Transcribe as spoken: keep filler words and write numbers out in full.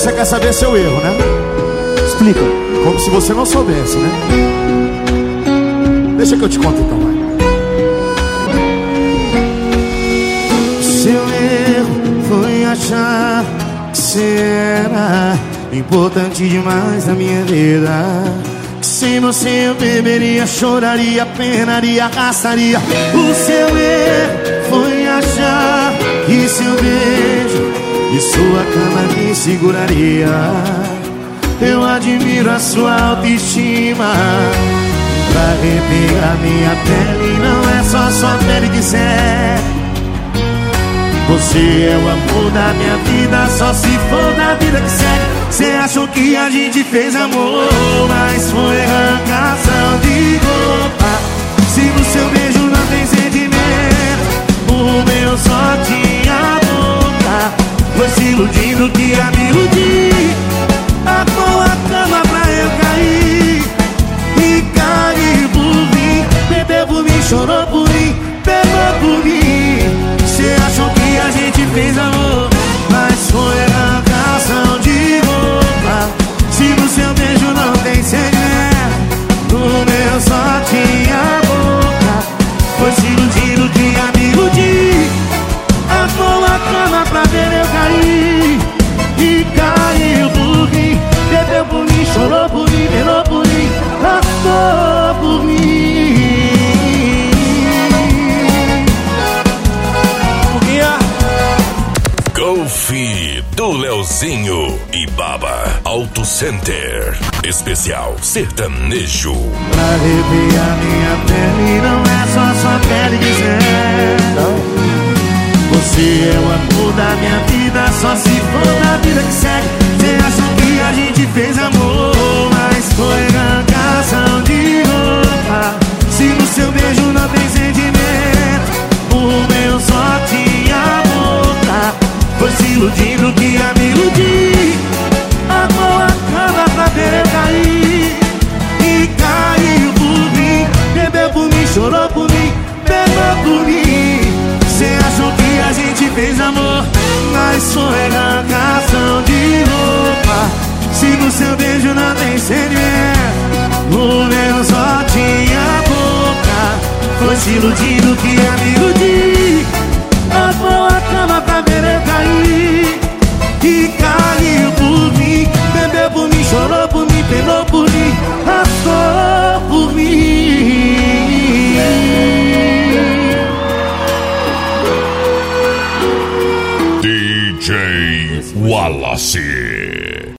você quer saber seu erro, né? Explica. Como se você não soubesse, né? Deixa que eu te conto então, vai. Seu erro foi achar que você era importante demais na minha vida. Que sem você eu beberia, choraria, penaria, arrastaria. O seu erro foi achar que seu beijo e sua cama me seguraria. Eu admiro a sua autoestima. Pra arrepiar minha pele, não é só sua pele que serve. Você é o amor da minha vida, só se for da vida que segue. Cê achou que a gente fez amor, mas foi arrancação de roupa. Se no seu beijo não tem sentimento, o meu só tinha boca. Foi se iludindo que ia me iludir. Armou a cama pra eu cair e cair por mim. Bebeu por mim, chorou por mim, pegou por mim. Cê achou que a gente fez amor, mas foi arrancação de roupa. Se no seu beijo não tem segredo, no meu só tinha boca. Foi se iludindo que ia me iludir. Armou a cama pra ver eu cair e caiu por mim. Bebeu por mim, chorou por mim, pelou por mim, passou por mim. Golf do Leozinho e Baba Auto Center. Especial sertanejo. Pra arrepiar minha pele, não é só sua pele dizer. Você é o amor da minha vida, só se for da vida que segue. Cê achou que a gente fez amor, mas foi arrancação de roupa. Se no seu beijo não tem sentimento, o meu só tinha boca. Foi se iludindo que ia me iludir. Armou a cama pra ver eu cair e caiu por mim. Bebeu por mim, chorou por mim, pegou por mim. Cê achou que a gente fez amor, mas foi arrancação de roupa. Se no seu beijo não tem sentimento, o meu só tinha boca. Foi se iludindo que ia me iludir. Armou a cama pra ver eu cair e caiu por mim. Bebeu por mim, chorou por mim, pelou por mim, passou por mim. D J Wallace.